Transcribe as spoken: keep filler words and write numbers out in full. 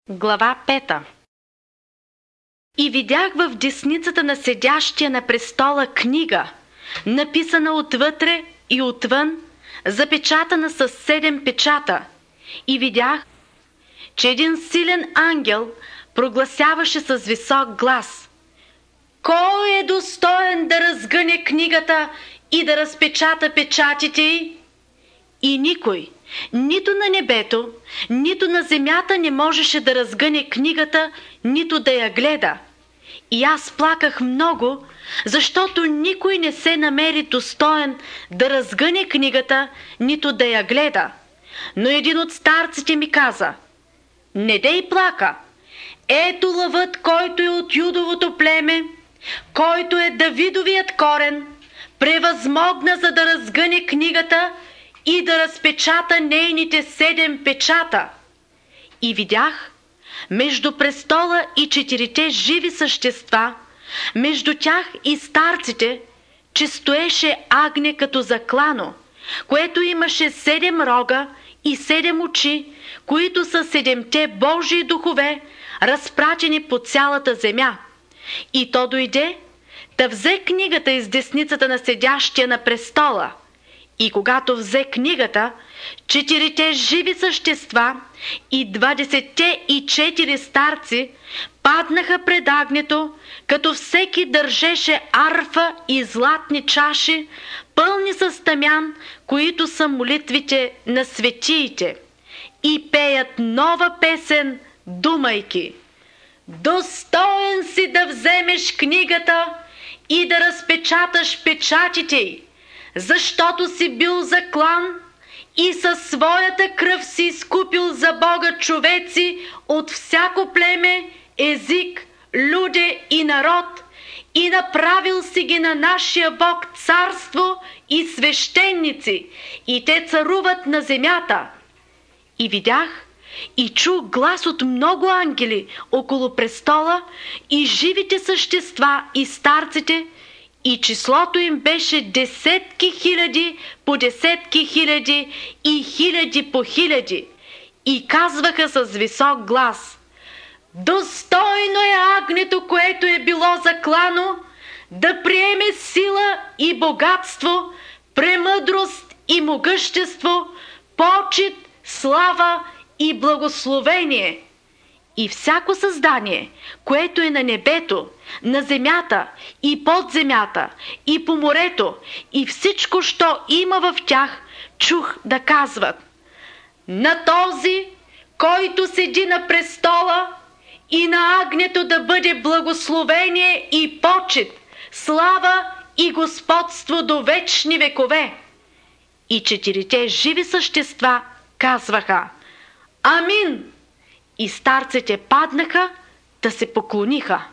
Глава пета. И видях в десницата на седящия на престола книга, написана отвътре и отвън, запечатана с седем печата. И видях, че един силен ангел прогласяваше с висок глас: „Кой е достоен да разгъне книгата и да разпечата печатите й?“ И никой, нито на небето, нито на земята не можеше да разгъне книгата, нито да я гледа. И аз плаках много, защото никой не се намери достоен да разгъне книгата, нито да я гледа. Но един от старците ми каза: „Не дей плака, ето лъвът, който е от Юдовото племе, който е Давидовият корен, превъзмогна, за да разгъне книгата и да разпечата нейните седем печата.“ И видях между престола и четирите живи същества, между тях и старците, че стоеше агне като заклано, което имаше седем рога и седем очи, които са седемте Божии духове, разпратени по цялата земя. И то дойде, та взе книгата из десницата на седящия на престола. И когато взе книгата, четирите живи същества и двадесетте и четири старци паднаха пред агнето, като всеки държеше арфа и златни чаши, пълни с тамян, които са молитвите на светиите, и пеят нова песен, думайки: „Достоен си да вземеш книгата и да разпечаташ печатите й, защото си бил заклан и със своята кръв си изкупил за Бога човеци от всяко племе, език, люде и народ, и направил си ги на нашия Бог царство и свещеници, и те царуват на земята.“ И видях и чух глас от много ангели около престола и живите същества и старците, и числото им беше десетки хиляди по десетки хиляди и хиляди по хиляди, и казваха с висок глас: „Достойно е агнето, което е било заклано, да приеме сила и богатство, премъдрост и могъщество, почит, слава и благословение.“ И всяко създание, което е на небето, на земята и под земята, и по морето, и всичко, що има в тях, чух да казват: „На този, който седи на престола, и на агнето да бъде благословение и почит, слава и господство до вечни векове.“ И четирите живи същества казваха: „Амин!“ И старците паднаха да се поклониха.